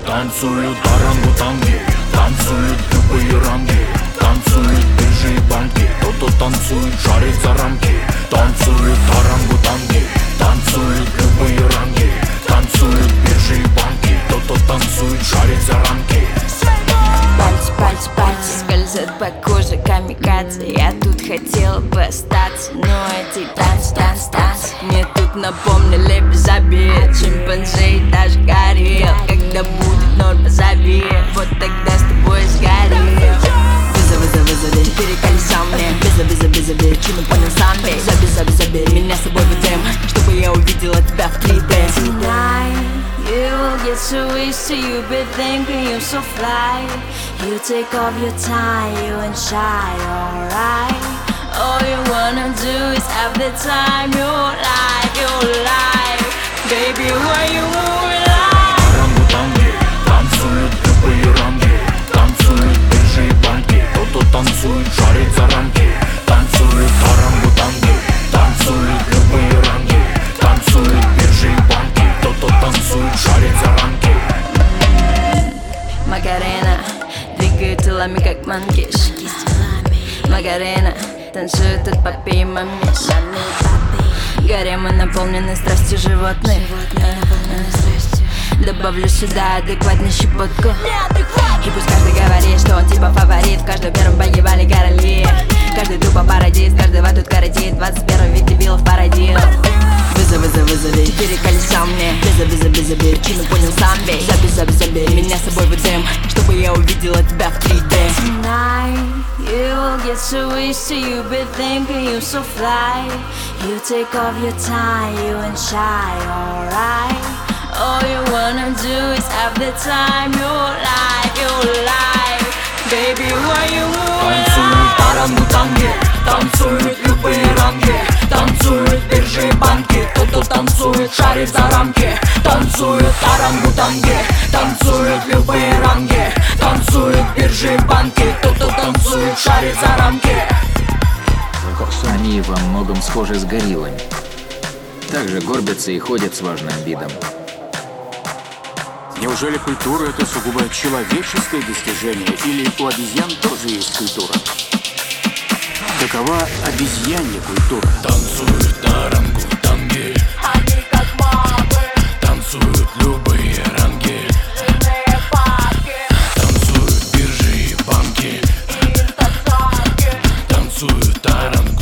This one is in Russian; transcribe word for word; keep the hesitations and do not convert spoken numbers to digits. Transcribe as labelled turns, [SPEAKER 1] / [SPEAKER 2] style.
[SPEAKER 1] Танцуют орангутанги, танцуют любые ранги, танцуют биржи и банки. Кто-то танцует, шарит за рамки. Танцуют орангутанги, танцуют любые ранги, танцуют биржи и банки. Кто-то танцует, шарит за рамки.
[SPEAKER 2] Пальцы, пальцы, пальцы скользят по коже камикадзе. Я тут хотела бы остаться, но эти танцы, танцы, танцы мне тут напомнили без обид. Шимпанзе и даже горилл. Когда будет ноль, позови, вот тогда с тобой сгорим. Вызови, вызови, вызови, переколесал мне. Вызови, вызови, вызови, чину понял сам весь. Заби, заби, забери меня с собой в дым, чтобы я увидела тебя в три дэ. You will get so used to you, be thinking you're so fly. You take off your tie, you ain't shy, alright. All you wanna do is have the time your life, your life. Baby, why you moving like?
[SPEAKER 1] Орангутанги, танцуют любые ранги, танцуют биржи и банки. Кто-то танцует, шарит за рамки. Танцуют орангутанги, танцуют любые ранги, танцуют биржи и банки. Кто-то танцует, шарит за рамки.
[SPEAKER 2] Макарена, двигают телами как манкиш. Макарена, танцует тут папи и мамиш. Горе мы наполнены страстью животных. Добавлю сюда адекватную щепотку. И пусть каждый говорит, что он типа фаворит. В каждом первом погибали короли. Каждый тупо пародист, каждого тут коротит. В двадцать первом век дебилов породил. Вызови, вызови, вызови, переколесал мне. Вызови, вызови, вызови, чину понял сам весь. Заби, заби, забери меня с собой в дым, чтобы я увидела тебя в три дэ. Tonight, you will get so used to you, be thinking you're so fly. You take off your tie, you ain't shy, alright. All you wanna do is have the time your life, your life. Baby, why you moving?
[SPEAKER 1] Танцуют орангутанги, танцуют любые ранги, танцуют биржи и банки. Кто-то танцует, шарит за рамки. Танцуют орангутанги, танцуют любые ранги, танцуют биржи и банки. Кто-то танцует, шарит за рамки.
[SPEAKER 3] Они во многом схожи с гориллами. Также горбятся и ходят с важным видом.
[SPEAKER 4] Неужели культура — это сугубо человеческое достижение? Или у обезьян тоже есть культура? Какова обезьянья культура?
[SPEAKER 1] Танцуют орангутанги,
[SPEAKER 2] Они как мамы,
[SPEAKER 1] танцуют любые ранги,
[SPEAKER 2] длинные палки,
[SPEAKER 1] танцуют биржи и банки,
[SPEAKER 2] и тачанки.
[SPEAKER 1] танцуют орангутанги.